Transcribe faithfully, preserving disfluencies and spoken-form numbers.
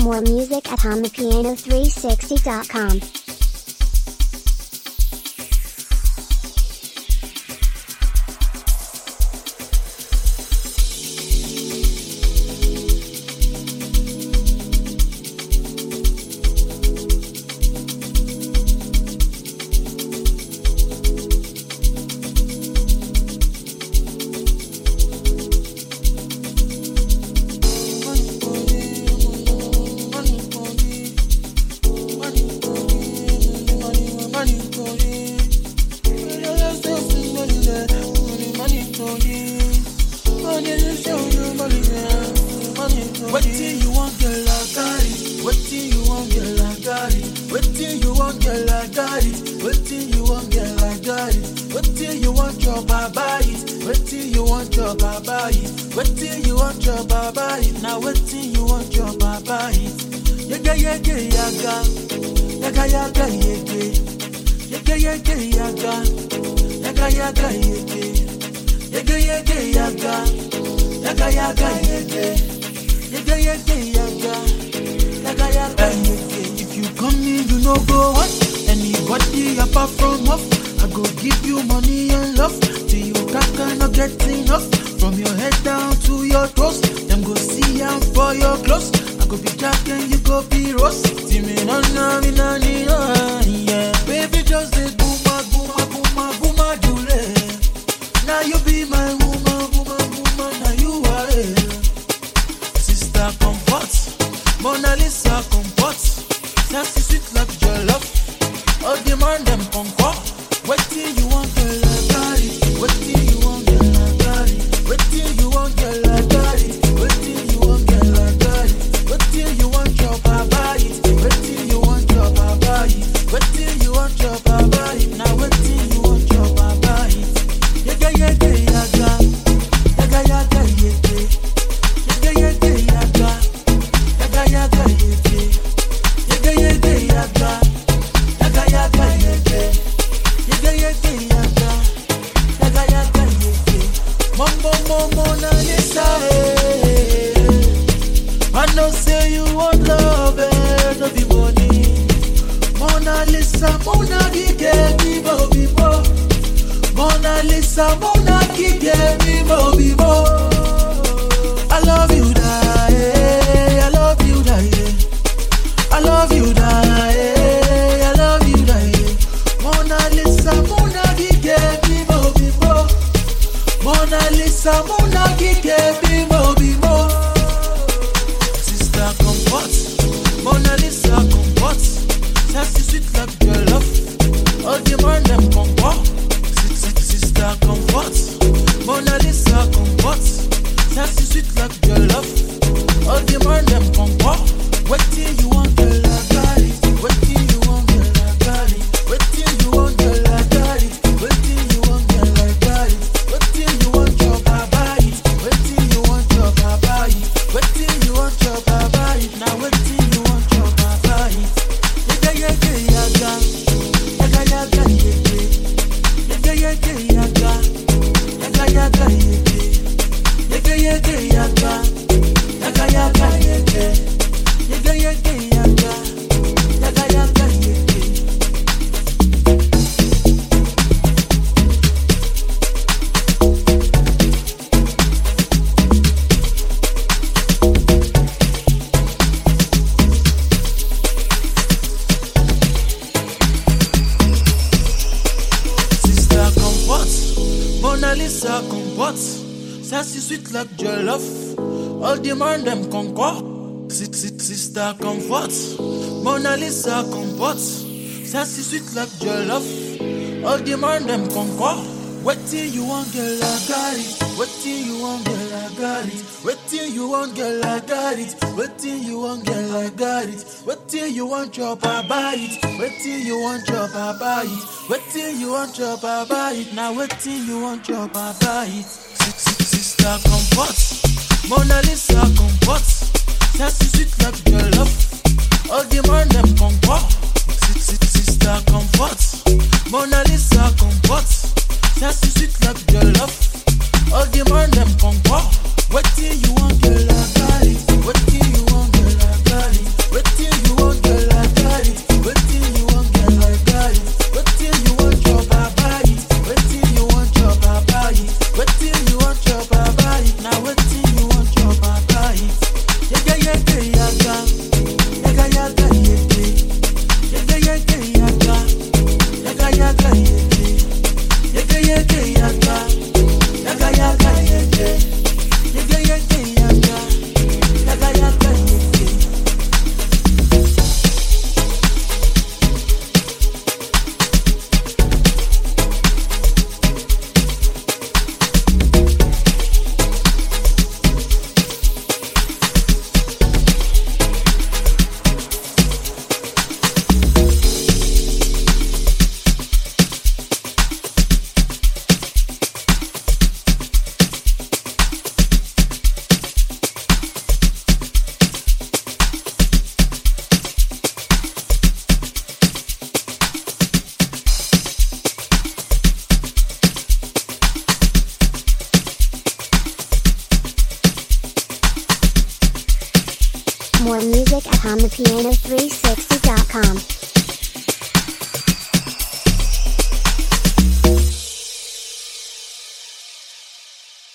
More music at on the piano three sixty dot com. If you come in, you know go what? Anybody apart from us, I go give you money and love till you cannot get enough. From your head down to your toes, them go see I'm for your clothes. I go be Jack and you go be Ross. Timmy no no me no need no yeah. Baby just say booma booma booma booma jule. Now you be my woman woman woman. Now you are it. Sister comfort, Mona Lisa comfort. Sassy sweet like your love. All the man them conquer. What till you want girl like daddy? What till you want girl like daddy? What till you want girl like daddy? What till you want girl like daddy? What till you want your papa eat? What till you want your papa eat? What till you want your papa eat? Now what till you want your papa eat? Yaga yaga yaga, yaga yaga yaga, yaga yaga yaga, yaga yaga yaga, yaga yaga yaga. Yaga yaga yege, yaga yaga yaga, yaga yaga yege. Mambo mambo na Lisa, eh. I know say you want love, eh, no be money. Mona Lisa, Mona Gige, Bibo Bibo. Mona Lisa, Mona Gige, Bibo Bibo. I love you, die, eh. I love you, die, eh. I love you, die, eh. I love you, die. Mona Lisa, Mona Gige, Bibo Bibo. Mona Lisa, Mona Gige, Bibo Bibo. Sister comfort, Mona Lisa comfort. Sassy sweet like your love. All the man them conquer. Sister comfort, Mona Lisa comfort. Sassy sweet like your love. All the man them conquer. What till you want girl like daddy? What till you want girl like daddy? What till you want girl like daddy? What till you want girl like daddy? What till you want your papa eat? What till you want your papa eat? What till you want your papa eat? Now what till you want your papa eat? Yaga yaga yaga, yaga yaga yaga, yaga yaga yaga, yaga yaga yaga, yaga yaga yaga, yaga yaga yaga. Yaga yaga yaga, yaga yaga yaga. Sister comfort, Mona Lisa comfort. Sassy sweet like jollof. All the man them conquer. Sister comfort, Mona Lisa comfort. Sassy sweet like jollof. All the man them conquer. What till you want girl like got it? What till you want girl like got it? What till you want girl like got it? What till you want girl like got it? What till you want your papa eat? What till you want your papa eat? What till you want your papa eat? Now what till you want your papa eat? Sister comfort, Mona Lisa comfort. Sassy sweet like your love. All the man them conquer. Sister comfort, Mona Lisa comfort. Sassy sweet like your love. All the man them conquer. What till you want girl like got it? What till you want girl like got it? More music at on the piano three sixty.